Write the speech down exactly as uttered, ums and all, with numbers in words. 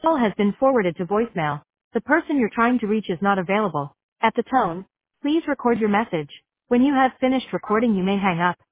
Call has been forwarded to voicemail. The person you're trying to reach is not available. At the tone, please record your message. When you have finished recording, you may hang up.